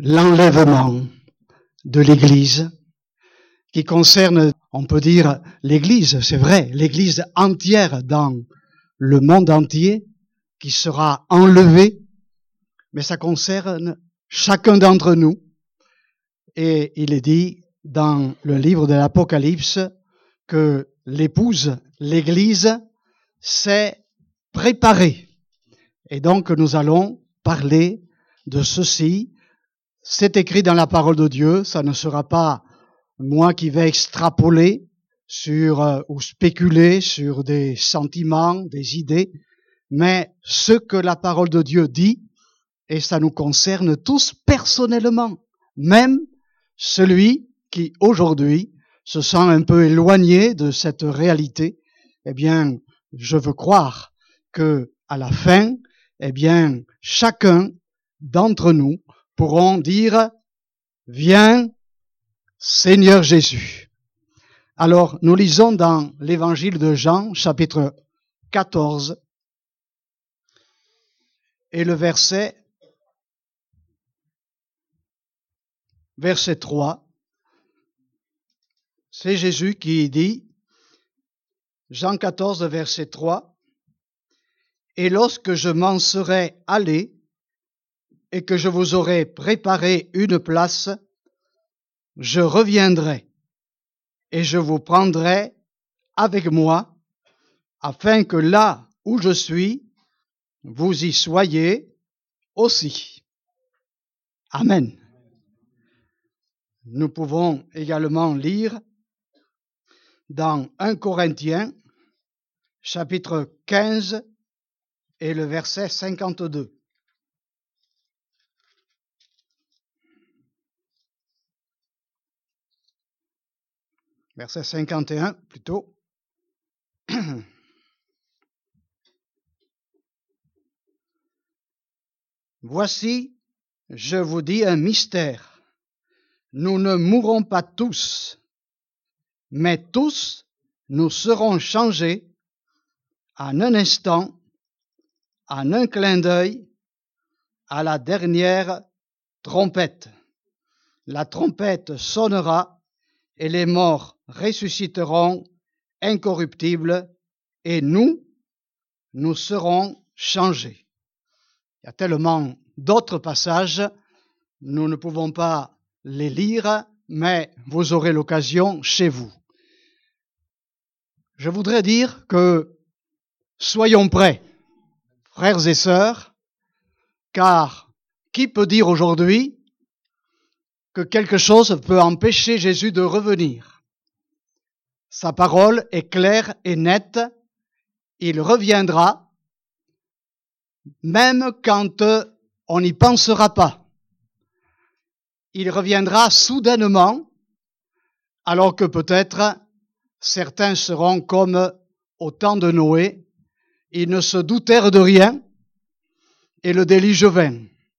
l'enlèvement de l'Église, qui concerne, on peut dire, l'Église, c'est vrai, l'Église entière dans le monde entier, qui sera enlevée, mais ça concerne chacun d'entre nous. Et il est dit dans le livre de l'Apocalypse que l'épouse, l'Église, s'est préparée. Et donc nous allons parler de ceci. C'est écrit dans la parole de Dieu, ça ne sera pas moi qui vais extrapoler sur ou spéculer sur des sentiments, des idées, mais ce que la parole de Dieu dit, et ça nous concerne tous personnellement, même celui qui aujourd'hui se sent un peu éloigné de cette réalité. Eh bien, je veux croire que à la fin, eh bien, chacun d'entre nous pourront dire « Viens, Seigneur Jésus ». Alors, nous lisons dans l'évangile de Jean, chapitre 14, et le verset 3. C'est Jésus qui dit, Jean 14, verset 3, « Et lorsque je m'en serai allé, et que je vous aurai préparé une place, je reviendrai, et je vous prendrai avec moi, afin que là où je suis, vous y soyez aussi. » Amen. Nous pouvons également lire dans 1 Corinthiens, chapitre 15, et le verset 52. Verset 51, plutôt. Voici, je vous dis un mystère. Nous ne mourrons pas tous, mais tous nous serons changés en un instant, en un clin d'œil, à la dernière trompette. La trompette sonnera et les morts ressusciteront incorruptibles et nous serons changés. Il y a tellement d'autres passages, nous ne pouvons pas les lire, mais vous aurez l'occasion chez vous. Je voudrais dire que soyons prêts, frères et sœurs, car qui peut dire aujourd'hui que quelque chose peut empêcher Jésus de revenir? Sa parole est claire et nette, il reviendra, même quand on n'y pensera pas. Il reviendra soudainement, alors que peut-être certains seront comme au temps de Noé, ils ne se doutèrent de rien, et le déluge vint.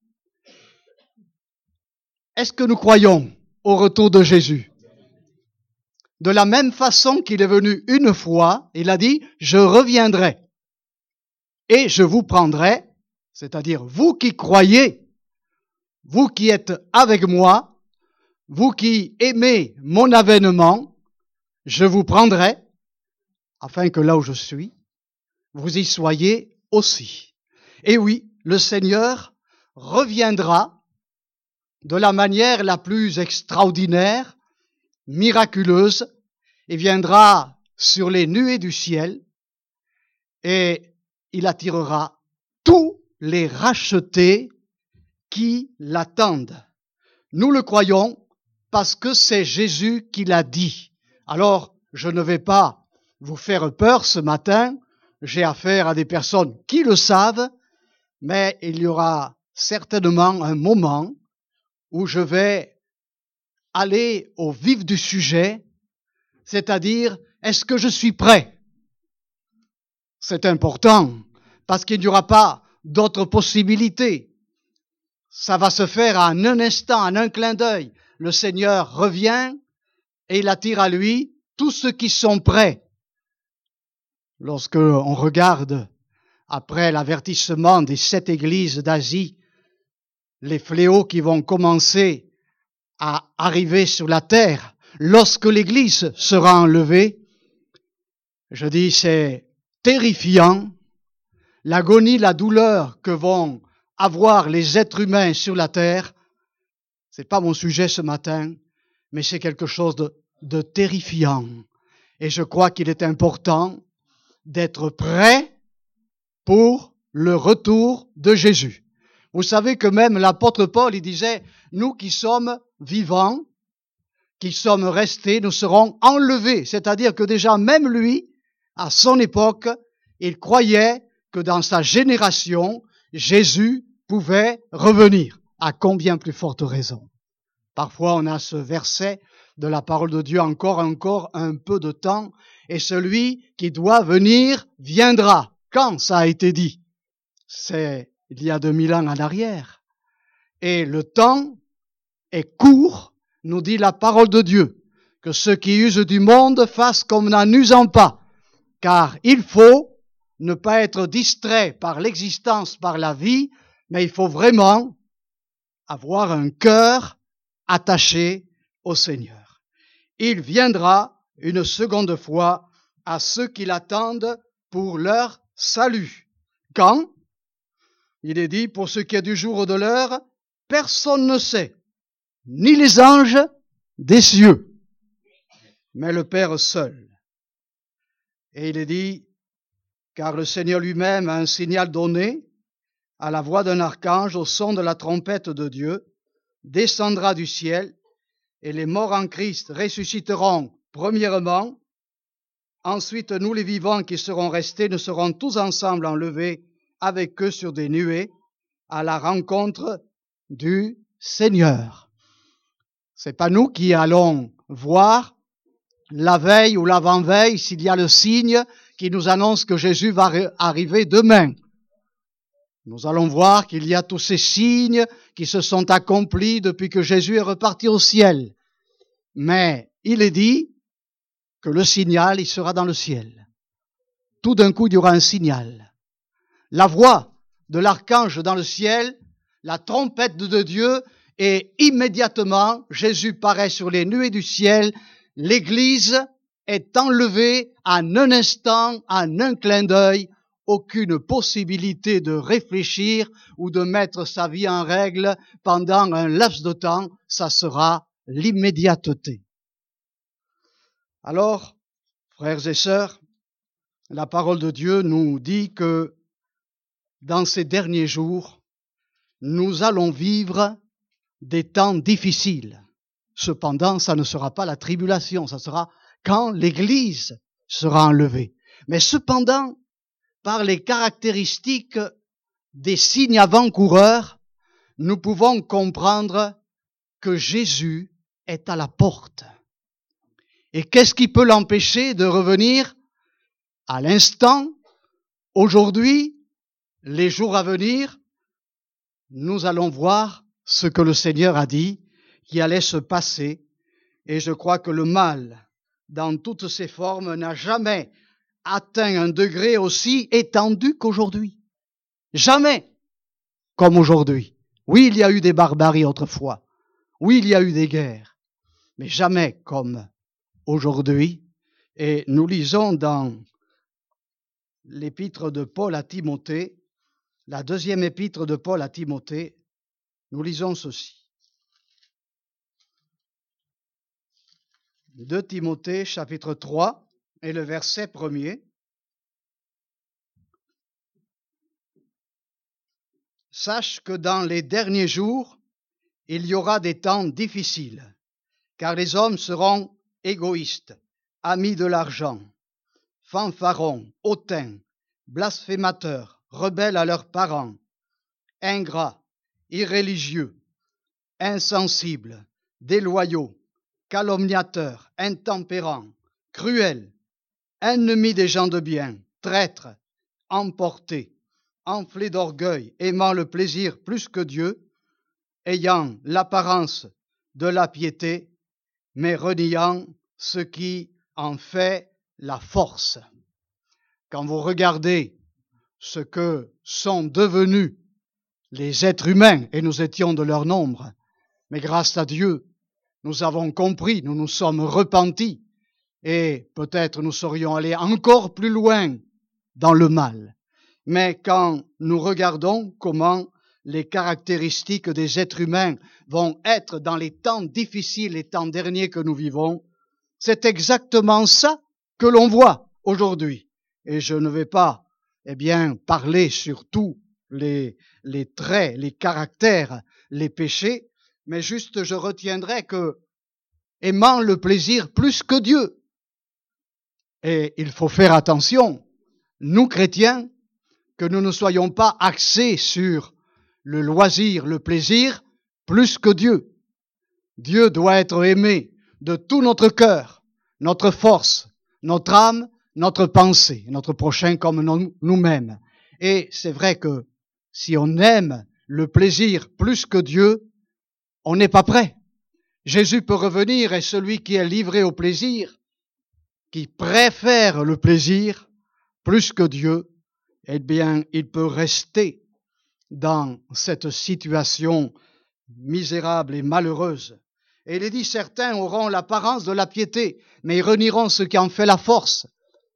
Est-ce que nous croyons au retour de Jésus? De la même façon qu'il est venu une fois, il a dit « Je reviendrai et je vous prendrai », c'est-à-dire vous qui croyez, vous qui êtes avec moi, vous qui aimez mon avènement, je vous prendrai, afin que là où je suis, vous y soyez aussi. Et oui, le Seigneur reviendra de la manière la plus extraordinaire, miraculeuse, il viendra sur les nuées du ciel et il attirera tous les rachetés qui l'attendent. Nous le croyons parce que c'est Jésus qui l'a dit. Alors, je ne vais pas vous faire peur ce matin, j'ai affaire à des personnes qui le savent, mais il y aura certainement un moment où je vais aller au vif du sujet, c'est-à-dire, est-ce que je suis prêt? C'est important, parce qu'il n'y aura pas d'autres possibilités. Ça va se faire en un instant, en un clin d'œil. Le Seigneur revient et il attire à lui tous ceux qui sont prêts. Lorsque on regarde, après l'avertissement des 7 églises d'Asie, les fléaux qui vont commencer à arriver sur la terre lorsque l'Église sera enlevée, je dis c'est terrifiant, l'agonie, la douleur que vont avoir les êtres humains sur la terre. C'est pas mon sujet ce matin, mais c'est quelque chose de terrifiant. Et je crois qu'il est important d'être prêt pour le retour de Jésus. Vous savez que même l'apôtre Paul, il disait, nous qui sommes vivants, qui sommes restés, nous serons enlevés. C'est-à-dire que déjà même lui, à son époque, il croyait que dans sa génération, Jésus pouvait revenir. À combien plus forte raison? Parfois, on a ce verset de la parole de Dieu, encore un peu de temps, et celui qui doit venir viendra. Quand ça a été dit? C'est il y a 2000 ans en arrière. Et le temps est court, nous dit la parole de Dieu, que ceux qui usent du monde fassent comme n'en usant pas, car il faut ne pas être distrait par l'existence, par la vie, mais il faut vraiment avoir un cœur attaché au Seigneur. Il viendra une seconde fois à ceux qui l'attendent pour leur salut. Quand? Il est dit, pour ce qui est du jour ou de l'heure, personne ne sait, ni les anges des cieux, mais le Père seul. Et il est dit, car le Seigneur lui-même a un signal donné, à la voix d'un archange, au son de la trompette de Dieu, descendra du ciel, et les morts en Christ ressusciteront premièrement. Ensuite, nous les vivants qui serons restés, nous serons tous ensemble enlevés avec eux sur des nuées à la rencontre du Seigneur. C'est pas nous qui allons voir la veille ou l'avant-veille s'il y a le signe qui nous annonce que Jésus va arriver demain. Nous allons voir qu'il y a tous ces signes qui se sont accomplis depuis que Jésus est reparti au ciel. Mais il est dit que le signal, il sera dans le ciel. Tout d'un coup, il y aura un signal. La voix de l'archange dans le ciel, la trompette de Dieu, et immédiatement, Jésus paraît sur les nuées du ciel. L'Église est enlevée en un instant, en un clin d'œil. Aucune possibilité de réfléchir ou de mettre sa vie en règle pendant un laps de temps, ça sera l'immédiateté. Alors, frères et sœurs, la parole de Dieu nous dit que dans ces derniers jours, nous allons vivre des temps difficiles. Cependant, ça ne sera pas la tribulation, ça sera quand l'Église sera enlevée. Mais cependant, par les caractéristiques des signes avant-coureurs, nous pouvons comprendre que Jésus est à la porte. Et qu'est-ce qui peut l'empêcher de revenir à l'instant, aujourd'hui, les jours à venir? Nous allons voir ce que le Seigneur a dit qui allait se passer. Et je crois que le mal, dans toutes ses formes, n'a jamais atteint un degré aussi étendu qu'aujourd'hui. Jamais comme aujourd'hui. Oui, il y a eu des barbaries autrefois. Oui, il y a eu des guerres. Mais jamais comme aujourd'hui. Et nous lisons dans l'épître de Paul à Timothée, la deuxième épître de Paul à Timothée, nous lisons ceci. 2 Timothée, chapitre 3, et le verset 1er. Sache que dans les derniers jours, il y aura des temps difficiles, car les hommes seront égoïstes, amis de l'argent, fanfarons, hautains, blasphémateurs, rebelles à leurs parents, ingrats, irréligieux, insensibles, déloyaux, calomniateurs, intempérants, cruels, ennemis des gens de bien, traîtres, emportés, enflés d'orgueil, aimant le plaisir plus que Dieu, ayant l'apparence de la piété, mais reniant ce qui en fait la force. Quand vous regardez ce que sont devenus les êtres humains, et nous étions de leur nombre. Mais grâce à Dieu, nous avons compris, nous nous sommes repentis, et peut-être nous serions allés encore plus loin dans le mal. Mais quand nous regardons comment les caractéristiques des êtres humains vont être dans les temps difficiles, les temps derniers que nous vivons, c'est exactement ça que l'on voit aujourd'hui. Et je ne vais pas, parler sur tous les traits, les caractères, les péchés, mais juste je retiendrai que aimant le plaisir plus que Dieu. Et il faut faire attention, nous chrétiens, que nous ne soyons pas axés sur le loisir, le plaisir, plus que Dieu. Dieu doit être aimé de tout notre cœur, notre force, notre âme, notre pensée, notre prochain comme nous-mêmes. Et c'est vrai que si on aime le plaisir plus que Dieu, on n'est pas prêt. Jésus peut revenir et celui qui est livré au plaisir, qui préfère le plaisir plus que Dieu, il peut rester dans cette situation misérable et malheureuse. Et il est dit, certains auront l'apparence de la piété, mais ils renieront ce qui en fait la force.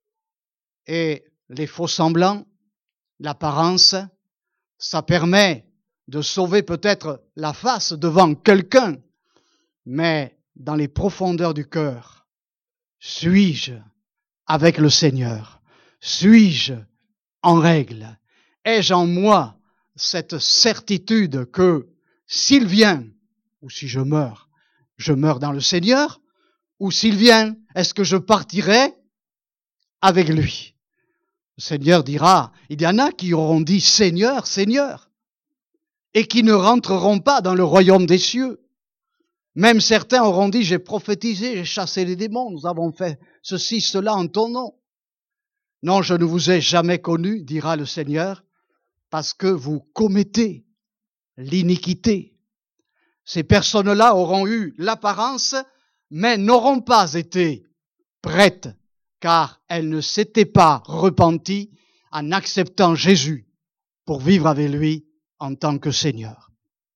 Et les faux semblants, l'apparence, ça permet de sauver peut-être la face devant quelqu'un, mais dans les profondeurs du cœur, suis-je avec le Seigneur? Suis-je en règle? Ai-je en moi cette certitude que s'il vient, ou si je meurs dans le Seigneur, ou s'il vient, est-ce que je partirai avec lui? Le Seigneur dira, il y en a qui auront dit Seigneur, Seigneur, et qui ne rentreront pas dans le royaume des cieux. Même certains auront dit, j'ai prophétisé, j'ai chassé les démons, nous avons fait ceci, cela en ton nom. Non, je ne vous ai jamais connu, dira le Seigneur, parce que vous commettez l'iniquité. Ces personnes-là auront eu l'apparence, mais n'auront pas été prêtes, car elles ne s'étaient pas repenties en acceptant Jésus pour vivre avec lui en tant que Seigneur.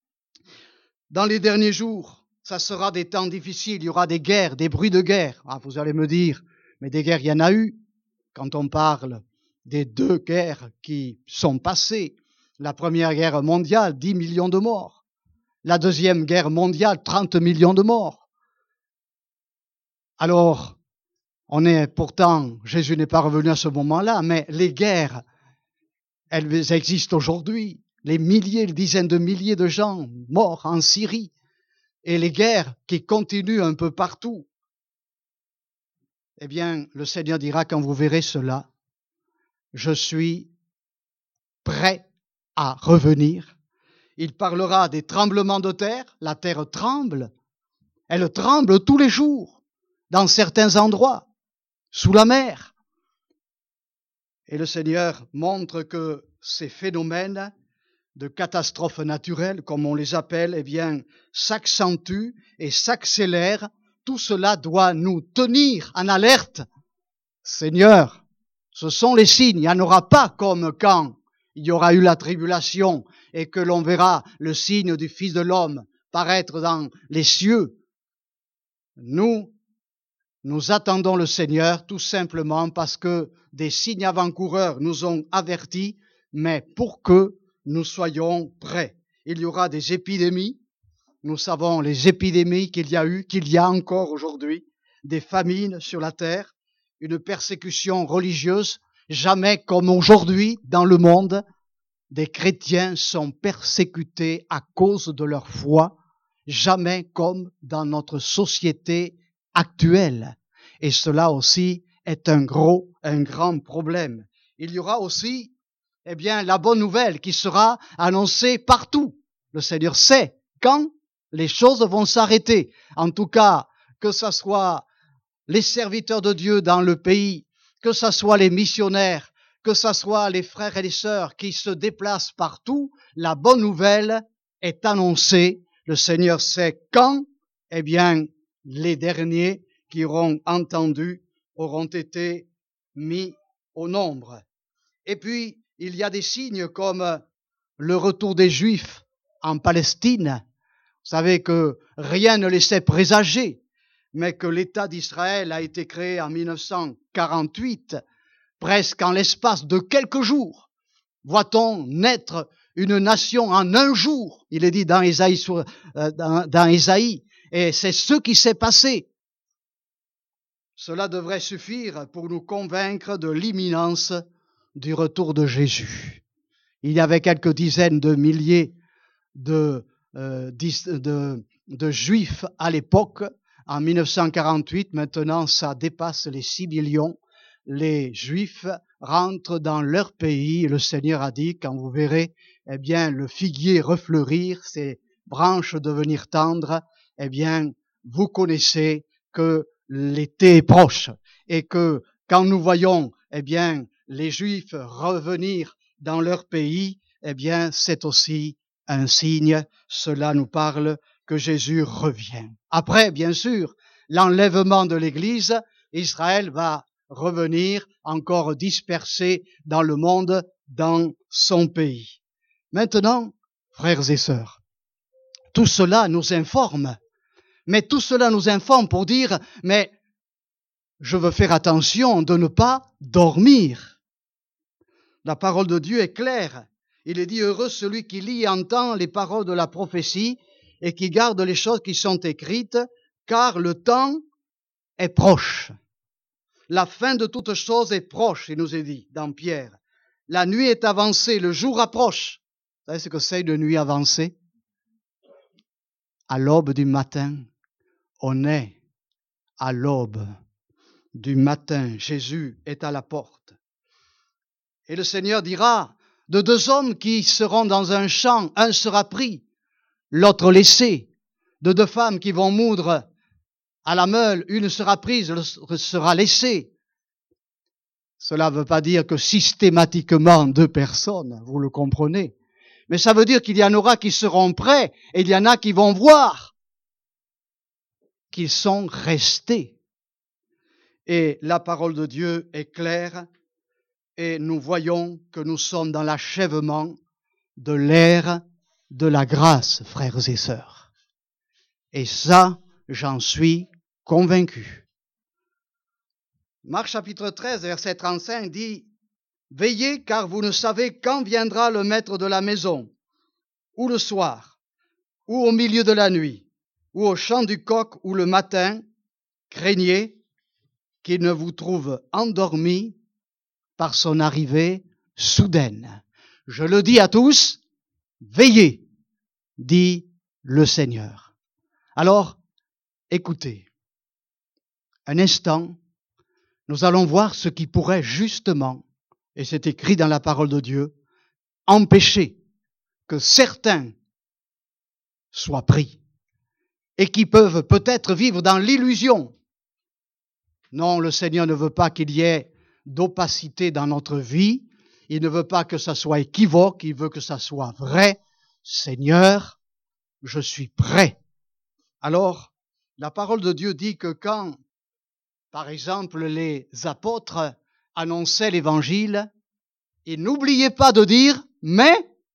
Dans les derniers jours, ça sera des temps difficiles, il y aura des guerres, des bruits de guerre. Ah, vous allez me dire, mais des guerres, il y en a eu. Quand on parle des 2 guerres qui sont passées, la première guerre mondiale, 10 millions de morts. La deuxième guerre mondiale, 30 millions de morts. Alors, Jésus n'est pas revenu à ce moment-là, mais les guerres, elles existent aujourd'hui. Les milliers, les dizaines de milliers de gens morts en Syrie. Et les guerres qui continuent un peu partout. Le Seigneur dira, quand vous verrez cela, je suis prêt à revenir. Il parlera des tremblements de terre. La terre tremble. Elle tremble tous les jours, dans certains endroits, sous la mer. Et le Seigneur montre que ces phénomènes de catastrophes naturelles, comme on les appelle, s'accentuent et s'accélèrent. Tout cela doit nous tenir en alerte. Seigneur, ce sont les signes. Il n'y en aura pas comme quand il y aura eu la tribulation et que l'on verra le signe du Fils de l'homme paraître dans les cieux. Nous attendons le Seigneur tout simplement parce que des signes avant-coureurs nous ont avertis, mais pour que nous soyons prêts. Il y aura des épidémies. Nous savons les épidémies qu'il y a eu, qu'il y a encore aujourd'hui, des famines sur la terre, une persécution religieuse. Jamais comme aujourd'hui dans le monde, des chrétiens sont persécutés à cause de leur foi. Jamais comme dans notre société actuelle. Et cela aussi est un grand problème. Il y aura aussi, la bonne nouvelle qui sera annoncée partout. Le Seigneur sait quand les choses vont s'arrêter. En tout cas, que ce soit les serviteurs de Dieu dans le pays, que ce soit les missionnaires, que ce soit les frères et les sœurs qui se déplacent partout, la bonne nouvelle est annoncée. Le Seigneur sait quand, les derniers qui auront entendu auront été mis au nombre. Et puis, il y a des signes comme le retour des Juifs en Palestine. Vous savez que rien ne laissait présager, mais que l'État d'Israël a été créé en 1948, presque en l'espace de quelques jours. Voit-on naître une nation en un jour? Il est dit dans Ésaïe, et c'est ce qui s'est passé. Cela devrait suffire pour nous convaincre de l'imminence du retour de Jésus. Il y avait quelques dizaines de milliers de Juifs à l'époque, en 1948. Maintenant, ça dépasse les 6 millions. Les Juifs rentrent dans leur pays. Le Seigneur a dit, quand vous verrez, eh bien, le figuier refleurir, ses branches devenir tendres, eh bien, vous connaissez que l'été est proche et que quand nous voyons, eh bien, les Juifs revenir dans leur pays, eh bien, c'est aussi un signe. Cela nous parle que Jésus revient. Après, bien sûr, l'enlèvement de l'Église, Israël va revenir encore dispersé dans le monde, dans son pays. Maintenant, frères et sœurs, tout cela nous informe. Mais tout cela nous informe pour dire, mais je veux faire attention de ne pas dormir. La parole de Dieu est claire. Il est dit, heureux celui qui lit et entend les paroles de la prophétie et qui garde les choses qui sont écrites, car le temps est proche. La fin de toute chose est proche, il nous est dit dans Pierre. La nuit est avancée, le jour approche. Vous savez ce que c'est une nuit avancée? À l'aube du matin. On est à l'aube du matin. Jésus est à la porte. Et le Seigneur dira, de 2 hommes qui seront dans un champ, un sera pris, l'autre laissé. De 2 femmes qui vont moudre à la meule, une sera prise, l'autre sera laissée. Cela ne veut pas dire que systématiquement 2 personnes, vous le comprenez. Mais ça veut dire qu'il y en aura qui seront prêts et il y en a qui vont voir qu'ils sont restés. Et la parole de Dieu est claire et nous voyons que nous sommes dans l'achèvement de l'ère de la grâce, frères et sœurs. Et ça, j'en suis convaincu. Marc chapitre 13, verset 35 dit, « Veillez car vous ne savez quand viendra le maître de la maison, ou le soir, ou au milieu de la nuit, ou au chant du coq, ou le matin, craignez qu'il ne vous trouve endormis par son arrivée soudaine. » Je le dis à tous, veillez, dit le Seigneur. Alors, écoutez, un instant, nous allons voir ce qui pourrait justement, et c'est écrit dans la parole de Dieu, empêcher que certains soient pris et qui peuvent peut-être vivre dans l'illusion. Non, le Seigneur ne veut pas qu'il y ait d'opacité dans notre vie. Il ne veut pas que ça soit équivoque. Il veut que ça soit vrai. Seigneur, je suis prêt. Alors, la parole de Dieu dit que quand, par exemple, les apôtres annonçaient l'évangile, ils n'oubliaient pas de dire, mais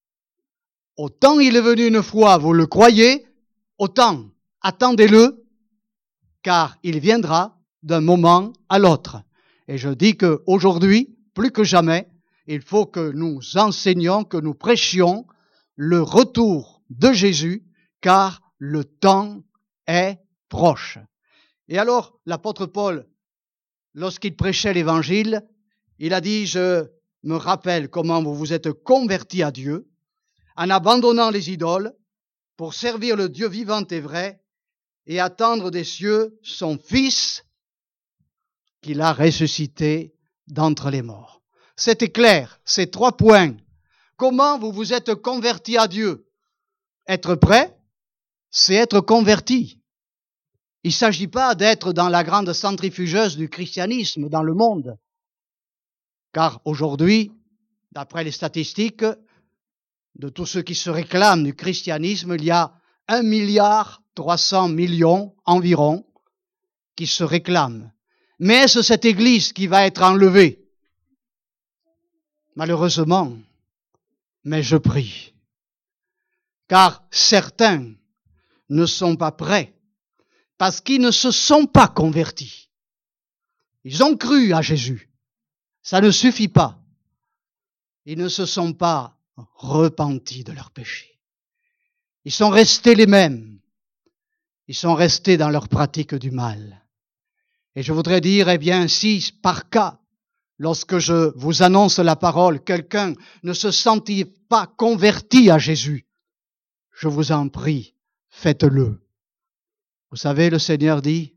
autant il est venu une fois, vous le croyez, autant attendez-le, car il viendra d'un moment à l'autre. Et je dis qu'aujourd'hui, plus que jamais, il faut que nous enseignions, que nous prêchions le retour de Jésus, car le temps est proche. Et alors, l'apôtre Paul, lorsqu'il prêchait l'évangile, il a dit, je me rappelle comment vous vous êtes convertis à Dieu, en abandonnant les idoles, pour servir le Dieu vivant et vrai, et attendre des cieux son Fils qu'il a ressuscité d'entre les morts. C'était clair, ces 3 points. Comment vous vous êtes convertis à Dieu? Être prêt, c'est être converti. Il ne s'agit pas d'être dans la grande centrifugeuse du christianisme dans le monde. Car aujourd'hui, d'après les statistiques de tous ceux qui se réclament du christianisme, il y a 1,3 milliard environ qui se réclament. Mais est-ce cette Église qui va être enlevée? Malheureusement, mais je prie car certains ne sont pas prêts parce qu'ils ne se sont pas convertis. Ils ont cru à Jésus. Ça ne suffit pas. Ils ne se sont pas repentis de leurs péchés. Ils sont restés les mêmes. Ils sont restés dans leur pratique du mal. Et je voudrais dire, eh bien, si par cas, lorsque je vous annonce la parole, quelqu'un ne se sentit pas converti à Jésus, je vous en prie, faites-le. Vous savez, le Seigneur dit,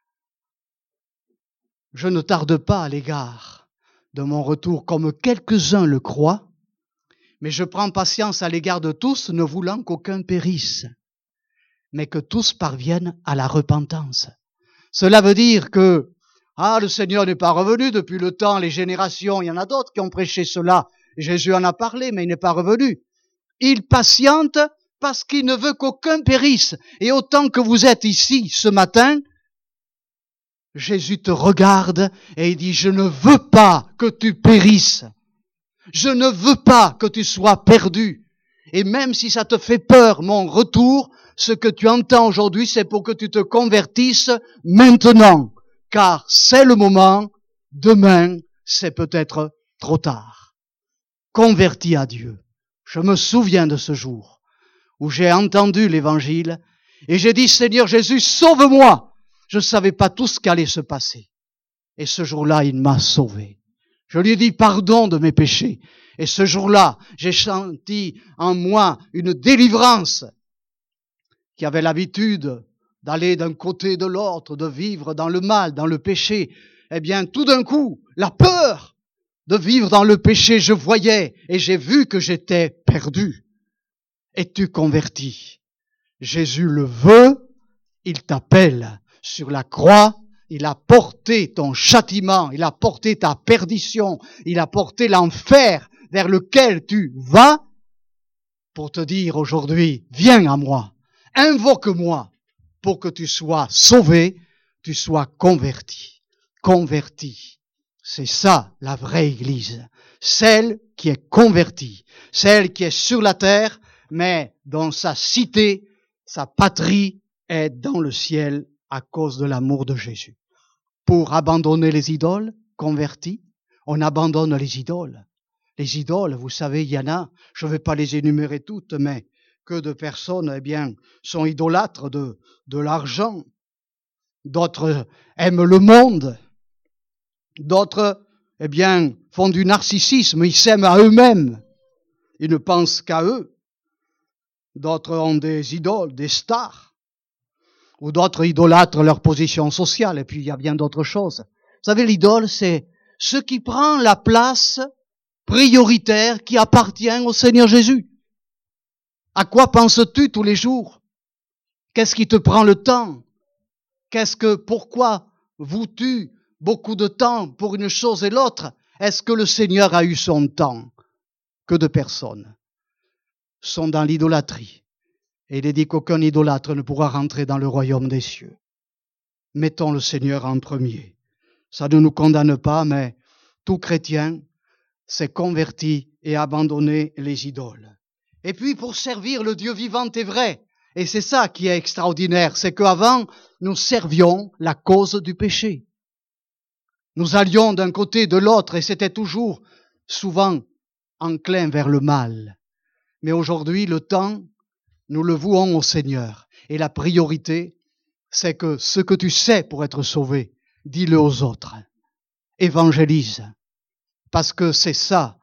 je ne tarde pas à l'égard de mon retour comme quelques-uns le croient, mais je prends patience à l'égard de tous, ne voulant qu'aucun périsse, mais que tous parviennent à la repentance. Cela veut dire que, le Seigneur n'est pas revenu depuis le temps, les générations, il y en a d'autres qui ont prêché cela. Jésus en a parlé, mais il n'est pas revenu. Il patiente parce qu'il ne veut qu'aucun périsse. Et autant que vous êtes ici ce matin, Jésus te regarde et il dit, je ne veux pas que tu périsses. Je ne veux pas que tu sois perdu. Et même si ça te fait peur, mon retour, ce que tu entends aujourd'hui, c'est pour que tu te convertisses maintenant. Car c'est le moment, demain, c'est peut-être trop tard. Convertis à Dieu. Je me souviens de ce jour où j'ai entendu l'évangile et j'ai dit, Seigneur Jésus, sauve-moi. Je ne savais pas tout ce qu'allait se passer. Et ce jour-là, il m'a sauvé. Je lui ai dit pardon de mes péchés. Et ce jour-là, j'ai senti en moi une délivrance qui avait l'habitude d'aller d'un côté de l'autre, de vivre dans le mal, dans le péché. Eh bien, tout d'un coup, la peur de vivre dans le péché, je voyais et j'ai vu que j'étais perdu. Es-tu converti? Jésus le veut, il t'appelle. Sur la croix, il a porté ton châtiment, il a porté ta perdition, il a porté l'enfer vers lequel tu vas pour te dire aujourd'hui, viens à moi, invoque-moi pour que tu sois sauvé, tu sois converti. Converti. C'est ça la vraie Église. Celle qui est convertie, celle qui est sur la terre, mais dont sa cité, sa patrie est dans le ciel à cause de l'amour de Jésus. Pour abandonner les idoles, convertis, on abandonne les idoles. Les idoles, vous savez, il y en a, je ne vais pas les énumérer toutes, mais que de personnes, eh bien, sont idolâtres de l'argent. D'autres aiment le monde. D'autres, eh bien, font du narcissisme, ils s'aiment à eux-mêmes. Ils ne pensent qu'à eux. D'autres ont des idoles, des stars. Ou d'autres idolâtrent leur position sociale. Et puis, il y a bien d'autres choses. Vous savez, l'idole, c'est ce qui prend la place prioritaire qui appartient au Seigneur Jésus. À quoi penses-tu tous les jours? Qu'est-ce qui te prend le temps? Pourquoi voues-tu beaucoup de temps pour une chose et l'autre? Est-ce que le Seigneur a eu son temps? Que de personnes sont dans l'idolâtrie. Et il est dit qu'aucun idolâtre ne pourra rentrer dans le royaume des cieux. Mettons le Seigneur en premier. Ça ne nous condamne pas, mais tout chrétien s'est converti et abandonné les idoles. Et puis pour servir le Dieu vivant et vrai, et c'est ça qui est extraordinaire, c'est qu'avant, nous servions la cause du péché. Nous allions d'un côté de l'autre et c'était toujours souvent enclin vers le mal. Mais aujourd'hui, le temps, nous le vouons au Seigneur. Et la priorité, c'est que ce que tu sais pour être sauvé, dis-le aux autres. Évangélise. Parce que c'est ça,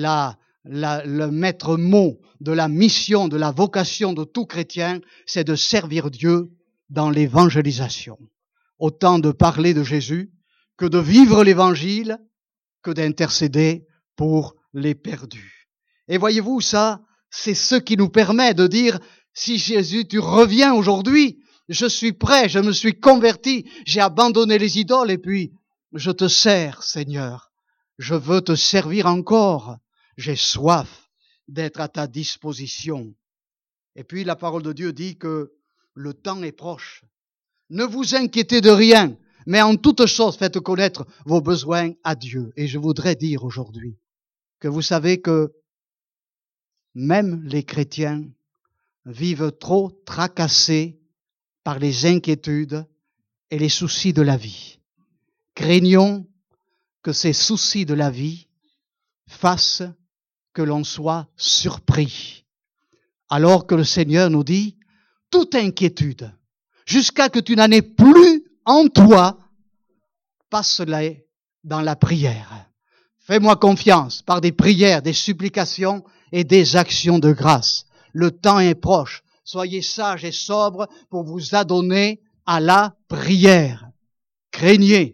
le maître mot de la mission, de la vocation de tout chrétien, c'est de servir Dieu dans l'évangélisation. Autant de parler de Jésus que de vivre l'évangile, que d'intercéder pour les perdus. Et voyez-vous, ça, c'est ce qui nous permet de dire, si Jésus, tu reviens aujourd'hui, je suis prêt, je me suis converti, j'ai abandonné les idoles et puis je te sers, Seigneur. Je veux te servir encore. J'ai soif d'être à ta disposition. Et puis la parole de Dieu dit que le temps est proche. Ne vous inquiétez de rien, mais en toute chose faites connaître vos besoins à Dieu. Et je voudrais dire aujourd'hui que vous savez que même les chrétiens vivent trop tracassés par les inquiétudes et les soucis de la vie. Craignons que ces soucis de la vie fassent que l'on soit surpris. Alors que le Seigneur nous dit, toute inquiétude, jusqu'à que tu n'en aies plus en toi, passe-la dans la prière. Fais-moi confiance par des prières, des supplications et des actions de grâce. Le temps est proche. Soyez sages et sobres pour vous adonner à la prière. Craignez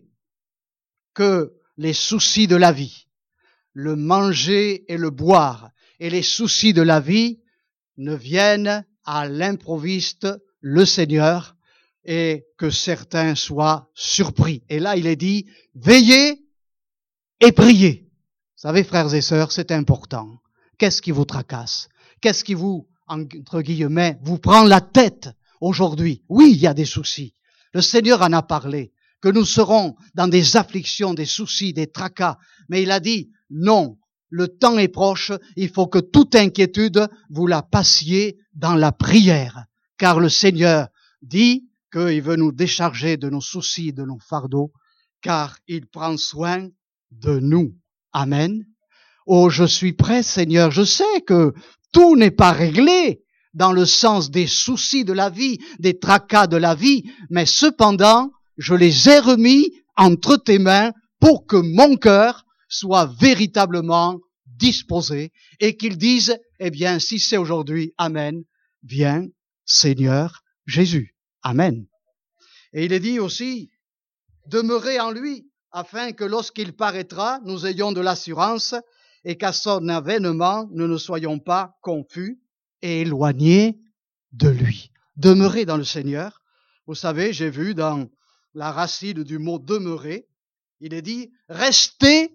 que les soucis de la vie, le manger et le boire et les soucis de la vie ne viennent à l'improviste le Seigneur et que certains soient surpris. Et là, il est dit, veillez et priez. Vous savez, frères et sœurs, c'est important. Qu'est-ce qui vous tracasse? Qu'est-ce qui vous, entre guillemets, vous prend la tête aujourd'hui? Oui, il y a des soucis. Le Seigneur en a parlé, que nous serons dans des afflictions, des soucis, des tracas. Mais il a dit, non, le temps est proche, il faut que toute inquiétude, vous la passiez dans la prière. Car le Seigneur dit qu'il veut nous décharger de nos soucis, de nos fardeaux, car il prend soin de nous. Amen. Oh, je suis prêt, Seigneur. Je sais que tout n'est pas réglé dans le sens des soucis de la vie, des tracas de la vie, mais cependant, je les ai remis entre tes mains pour que mon cœur soit véritablement disposé et qu'il dise, eh bien, si c'est aujourd'hui, Amen, viens, Seigneur Jésus. Amen. Et il est dit aussi, demeurez en lui, afin que lorsqu'il paraîtra, nous ayons de l'assurance et qu'à son avènement, nous ne soyons pas confus et éloignés de lui. Demeurez dans le Seigneur. Vous savez, j'ai vu dans la racine du mot demeurer, il est dit restez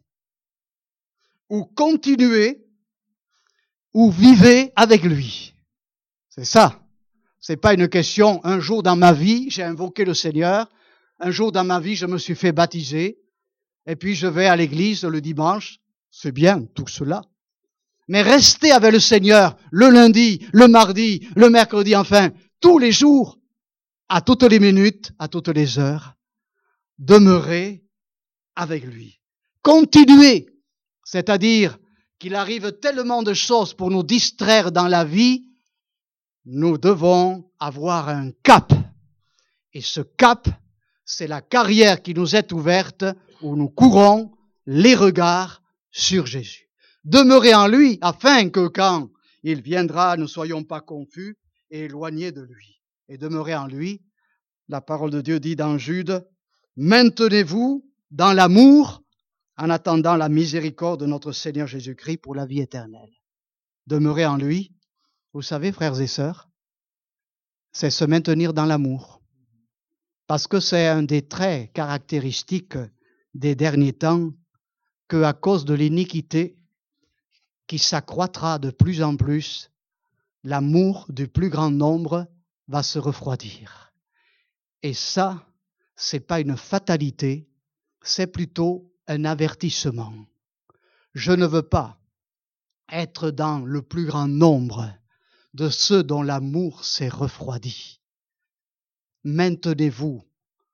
ou continuez ou vivez avec lui. C'est ça. C'est pas une question, un jour dans ma vie, j'ai invoqué le Seigneur, un jour dans ma vie, je me suis fait baptiser, et puis je vais à l'église le dimanche, c'est bien tout cela. Mais rester avec le Seigneur le lundi, le mardi, le mercredi, enfin, tous les jours, à toutes les minutes, à toutes les heures, demeurer avec lui. Continuer, c'est-à-dire qu'il arrive tellement de choses pour nous distraire dans la vie, nous devons avoir un cap. Et ce cap, c'est la carrière qui nous est ouverte où nous courons les regards sur Jésus. Demeurez en lui afin que quand il viendra, nous ne soyons pas confus et éloignés de lui. Et demeurez en lui, la parole de Dieu dit dans Jude, maintenez-vous dans l'amour en attendant la miséricorde de notre Seigneur Jésus-Christ pour la vie éternelle. Demeurez en lui, vous savez, frères et sœurs, c'est se maintenir dans l'amour. Parce que c'est un des traits caractéristiques des derniers temps que, à cause de l'iniquité qui s'accroîtra de plus en plus, l'amour du plus grand nombre va se refroidir. Et ça, c'est pas une fatalité, c'est plutôt un avertissement. Je ne veux pas être dans le plus grand nombre de ceux dont l'amour s'est refroidi. Maintenez-vous,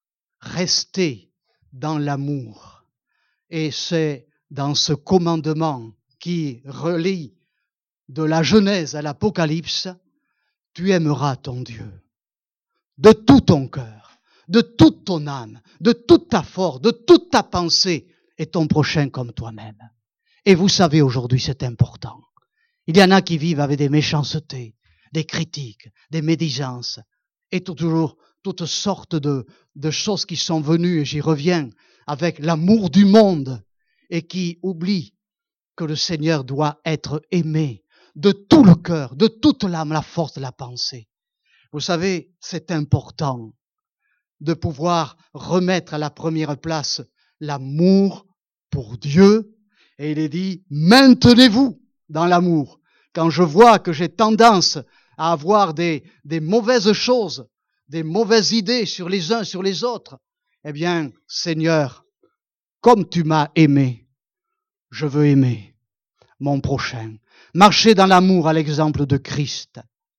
restez dans l'amour. Et c'est dans ce commandement qui relie de la Genèse à l'Apocalypse, tu aimeras ton Dieu de tout ton cœur, de toute ton âme, de toute ta force, de toute ta pensée et ton prochain comme toi-même. Et vous savez, aujourd'hui, c'est important. Il y en a qui vivent avec des méchancetés, des critiques, des médisances, et toujours toutes sortes de choses qui sont venues, et j'y reviens, avec l'amour du monde, et qui oublient que le Seigneur doit être aimé de tout le cœur, de toute l'âme, la force de la pensée. Vous savez, c'est important de pouvoir remettre à la première place l'amour pour Dieu, et il est dit, maintenez-vous dans l'amour. Quand je vois que j'ai tendance à avoir des mauvaises choses, des mauvaises idées sur les uns, sur les autres, eh bien, Seigneur, comme tu m'as aimé, je veux aimer mon prochain. Marcher dans l'amour à l'exemple de Christ.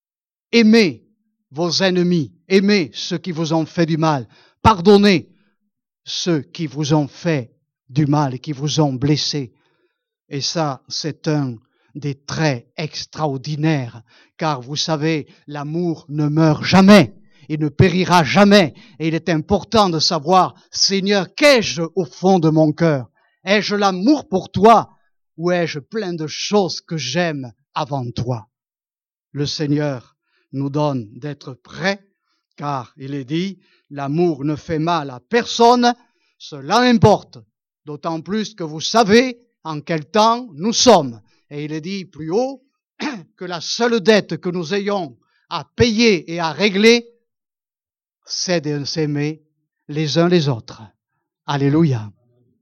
Aimez vos ennemis, aimez ceux qui vous ont fait du mal, pardonnez ceux qui vous ont fait du mal et qui vous ont blessé. Et ça, c'est un des traits extraordinaires, car vous savez, l'amour ne meurt jamais, il ne périra jamais, et il est important de savoir, Seigneur, qu'ai-je au fond de mon cœur? Ai-je l'amour pour toi, ou ai-je plein de choses que j'aime avant toi? Le Seigneur nous donne d'être prêts, car il est dit, l'amour ne fait mal à personne, cela importe, d'autant plus que vous savez en quel temps nous sommes. Et il est dit plus haut que la seule dette que nous ayons à payer et à régler, c'est de s'aimer les uns les autres. Alléluia.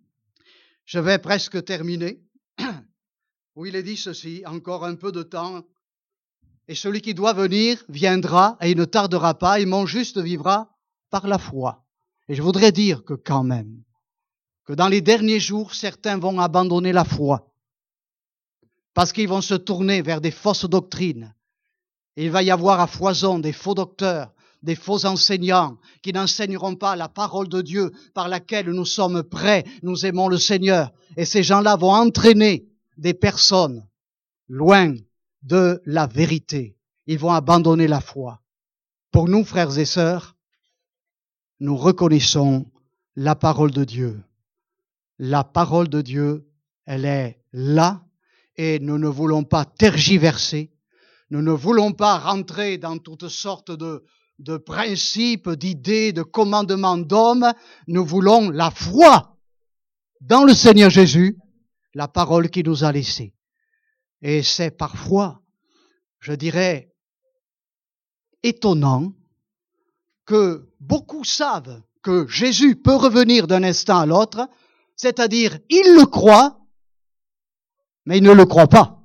Je vais presque terminer, où il est dit ceci, encore un peu de temps, et celui qui doit venir viendra et il ne tardera pas, et mon juste vivra par la foi. Et je voudrais dire que quand même, que dans les derniers jours, certains vont abandonner la foi, parce qu'ils vont se tourner vers des fausses doctrines. Et il va y avoir à foison des faux docteurs, des faux enseignants qui n'enseigneront pas la parole de Dieu par laquelle nous sommes prêts, nous aimons le Seigneur. Et ces gens-là vont entraîner des personnes loin de la vérité. Ils vont abandonner la foi. Pour nous, frères et sœurs, nous reconnaissons la parole de Dieu. La parole de Dieu, elle est là et nous ne voulons pas tergiverser. Nous ne voulons pas rentrer dans toutes sortes de principes, d'idées, de commandements d'hommes. Nous voulons la foi dans le Seigneur Jésus, la parole qu'il nous a laissée. Et c'est parfois, je dirais, étonnant que beaucoup savent que Jésus peut revenir d'un instant à l'autre, c'est-à-dire ils le croient, mais ils ne le croient pas.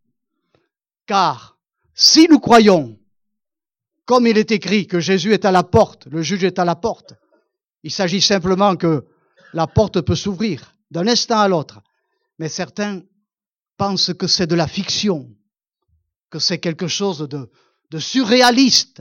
Car si nous croyons, comme il est écrit, que Jésus est à la porte, le juge est à la porte, il s'agit simplement que la porte peut s'ouvrir d'un instant à l'autre. Mais certains pensent que c'est de la fiction, que c'est quelque chose de surréaliste.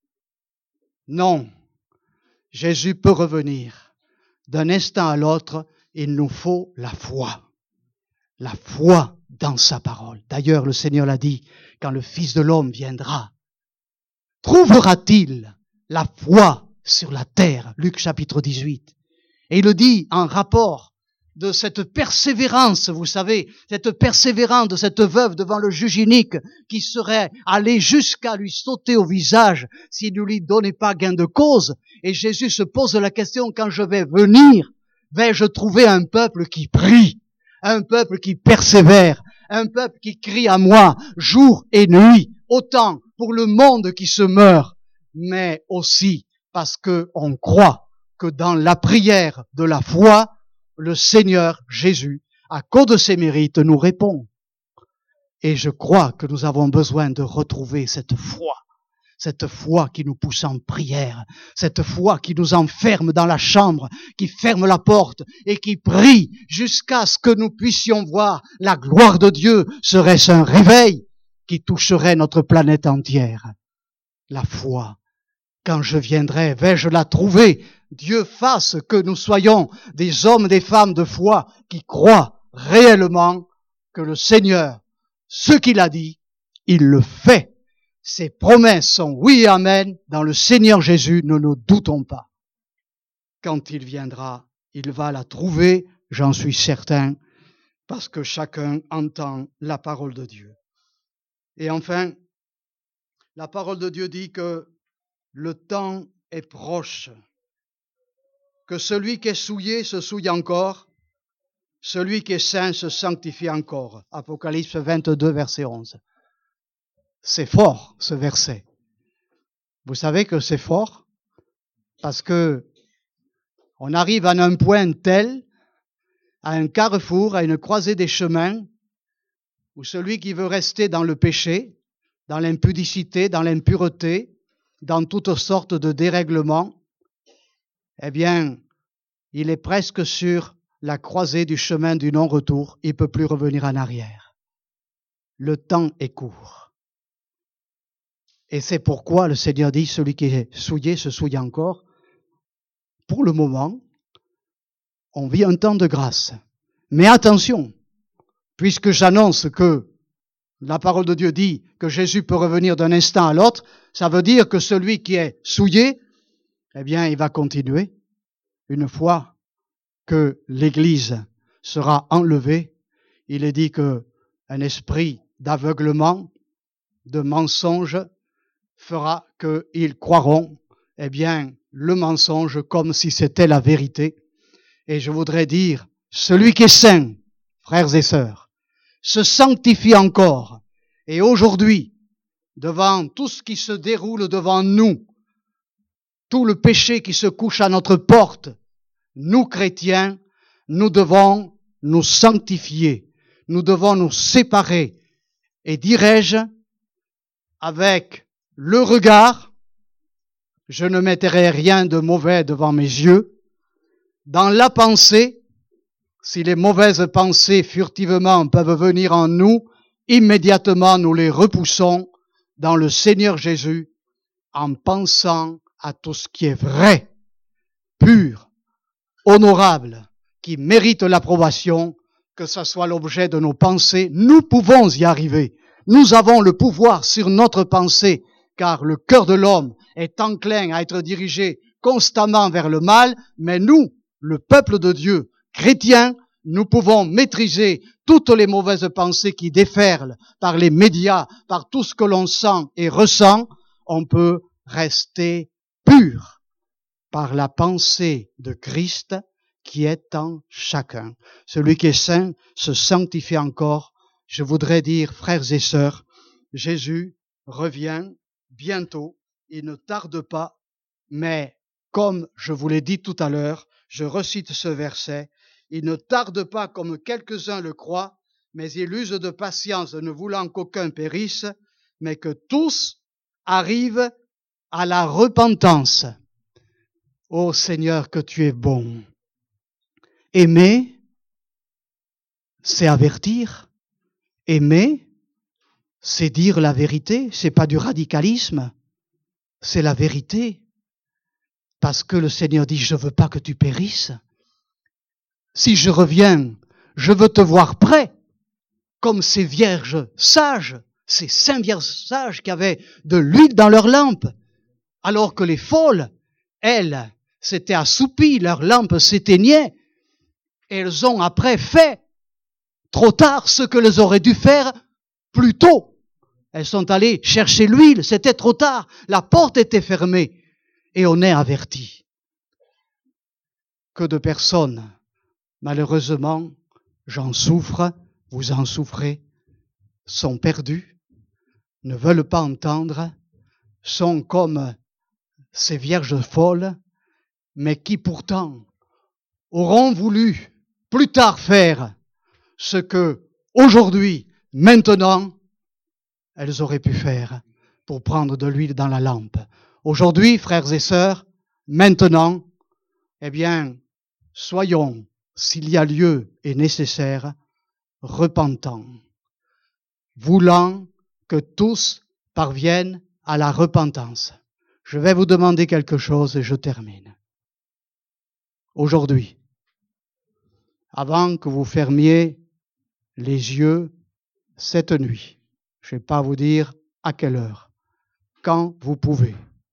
Non, Jésus peut revenir. D'un instant à l'autre, il nous faut la foi. La foi dans sa parole. D'ailleurs, le Seigneur l'a dit, quand le Fils de l'homme viendra, trouvera-t-il la foi sur la terre? Luc chapitre 18. Et il le dit en rapport de cette persévérance, vous savez, cette persévérance de cette veuve devant le juge inique qui serait allé jusqu'à lui sauter au visage s'il ne lui donnait pas gain de cause. Et Jésus se pose la question, quand je vais venir, vais-je trouver un peuple qui prie, un peuple qui persévère, un peuple qui crie à moi jour et nuit, autant pour le monde qui se meurt, mais aussi parce que on croit que dans la prière de la foi, le Seigneur Jésus, à cause de ses mérites, nous répond. Et je crois que nous avons besoin de retrouver cette foi qui nous pousse en prière, cette foi qui nous enferme dans la chambre, qui ferme la porte et qui prie jusqu'à ce que nous puissions voir la gloire de Dieu. Serait-ce un réveil qui toucherait notre planète entière? La foi. Quand je viendrai, vais-je la trouver? Dieu fasse que nous soyons des hommes, des femmes de foi qui croient réellement que le Seigneur, ce qu'il a dit, il le fait. Ses promesses sont oui et amen. Dans le Seigneur Jésus, ne nous doutons pas. Quand il viendra, il va la trouver, j'en suis certain, parce que chacun entend la parole de Dieu. Et enfin, la parole de Dieu dit que le temps est proche, que celui qui est souillé se souille encore, celui qui est saint se sanctifie encore. Apocalypse 22, verset 11. C'est fort, ce verset. Vous savez que c'est fort parce que on arrive à un point tel, à un carrefour, à une croisée des chemins, où celui qui veut rester dans le péché, dans l'impudicité, dans l'impureté, dans toutes sortes de dérèglements, eh bien, il est presque sur la croisée du chemin du non-retour. Il ne peut plus revenir en arrière. Le temps est court. Et c'est pourquoi le Seigneur dit, celui qui est souillé se souille encore. Pour le moment, on vit un temps de grâce. Mais attention, puisque j'annonce que la parole de Dieu dit que Jésus peut revenir d'un instant à l'autre, ça veut dire que celui qui est souillé, eh bien, il va continuer. Une fois que l'Église sera enlevée, il est dit que un esprit d'aveuglement, de mensonge, fera qu'ils croiront, eh bien, le mensonge comme si c'était la vérité. Et je voudrais dire, celui qui est saint, frères et sœurs, se sanctifie encore. Et aujourd'hui, devant tout ce qui se déroule devant nous, tout le péché qui se couche à notre porte, nous chrétiens, nous devons nous sanctifier, nous devons nous séparer. Et dirais-je, avec le regard, je ne mettrai rien de mauvais devant mes yeux. Dans la pensée, si les mauvaises pensées furtivement peuvent venir en nous, immédiatement nous les repoussons dans le Seigneur Jésus en pensant à tout ce qui est vrai, pur, honorable, qui mérite l'approbation, que ce soit l'objet de nos pensées. Nous pouvons y arriver. Nous avons le pouvoir sur notre pensée, car le cœur de l'homme est enclin à être dirigé constamment vers le mal, mais nous, le peuple de Dieu, chrétiens, nous pouvons maîtriser toutes les mauvaises pensées qui déferlent par les médias, par tout ce que l'on sent et ressent. On peut rester pur par la pensée de Christ qui est en chacun. Celui qui est saint se sanctifie encore. Je voudrais dire, frères et sœurs, Jésus revient bientôt. Il ne tarde pas, mais comme je vous l'ai dit tout à l'heure, je recite ce verset, il ne tarde pas comme quelques-uns le croient, mais il use de patience, ne voulant qu'aucun périsse, mais que tous arrivent à la repentance. Ô Seigneur, que tu es bon. Aimer, c'est avertir. Aimer, c'est dire la vérité. C'est pas du radicalisme, c'est la vérité. Parce que le Seigneur dit, je veux pas que tu périsses. Si je reviens, je veux te voir prêt, comme ces vierges sages, ces saints vierges sages qui avaient de l'huile dans leurs lampes, alors que les folles, elles, s'étaient assoupies, leurs lampes s'éteignaient, et elles ont après fait, trop tard, ce qu'elles auraient dû faire plus tôt. Elles sont allées chercher l'huile, c'était trop tard, la porte était fermée, et on est averti. Que de personnes, malheureusement, j'en souffre, vous en souffrez, sont perdues, ne veulent pas entendre, sont comme ces vierges folles, mais qui pourtant auront voulu plus tard faire ce que aujourd'hui, maintenant, elles auraient pu faire pour prendre de l'huile dans la lampe. Aujourd'hui, frères et sœurs, maintenant, eh bien, soyons, s'il y a lieu et nécessaire, repentants, voulant que tous parviennent à la repentance. Je vais vous demander quelque chose et je termine. Aujourd'hui, avant que vous fermiez les yeux cette nuit, je ne vais pas vous dire à quelle heure, quand vous pouvez,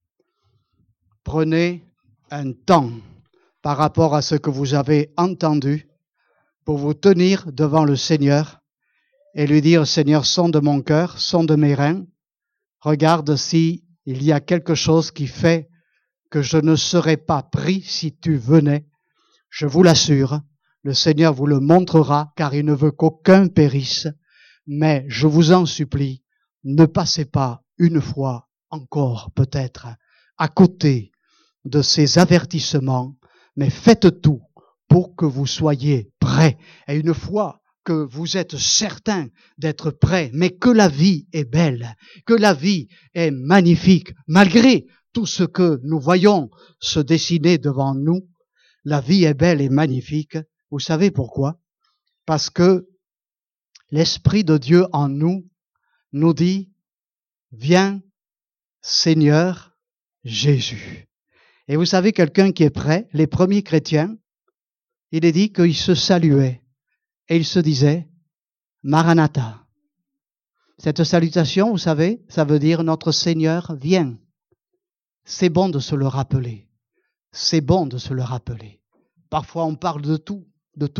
prenez un temps par rapport à ce que vous avez entendu pour vous tenir devant le Seigneur et lui dire, Seigneur, sonde mon cœur, sonde mes reins, regarde si il y a quelque chose qui fait que je ne serais pas pris si tu venais. Je vous l'assure, le Seigneur vous le montrera, car il ne veut qu'aucun périsse. Mais je vous en supplie, ne passez pas une fois encore, peut-être, à côté de ces avertissements, mais faites tout pour que vous soyez prêts. Et une fois que vous êtes certain d'être prêts, mais que la vie est belle, que la vie est magnifique, malgré tout ce que nous voyons se dessiner devant nous, la vie est belle et magnifique. Vous savez pourquoi? Parce que l'Esprit de Dieu en nous nous dit, viens Seigneur Jésus. Et vous savez, quelqu'un qui est prêt, les premiers chrétiens, il est dit qu'ils se saluaient et ils se disaient Maranatha. Cette salutation, vous savez, ça veut dire notre Seigneur vient. C'est bon de se le rappeler. C'est bon de se le rappeler. Parfois on parle de tout.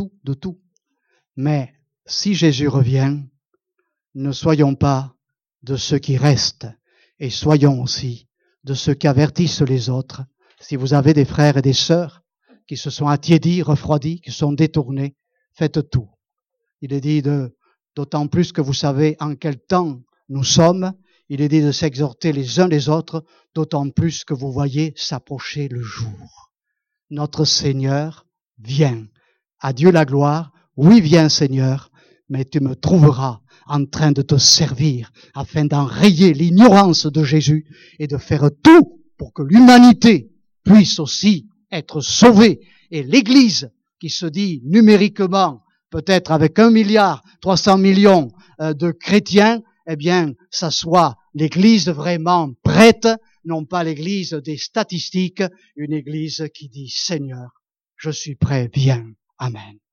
Mais si Jésus revient, ne soyons pas de ceux qui restent et soyons aussi de ceux qui avertissent les autres. Si vous avez des frères et des sœurs qui se sont attiédis, refroidis, qui sont détournés, faites tout. Il est dit d'autant plus que vous savez en quel temps nous sommes, il est dit de s'exhorter les uns les autres, d'autant plus que vous voyez s'approcher le jour. Notre Seigneur vient. À Dieu la gloire. Oui, viens Seigneur, mais tu me trouveras en train de te servir afin d'enrayer l'ignorance de Jésus et de faire tout pour que l'humanité puisse aussi être sauvée. Et l'Église, qui se dit numériquement, peut-être avec 1,3 milliard de chrétiens, eh bien, ça soit l'Église vraiment prête, non pas l'Église des statistiques, une Église qui dit « Seigneur, je suis prêt, viens. » Amen.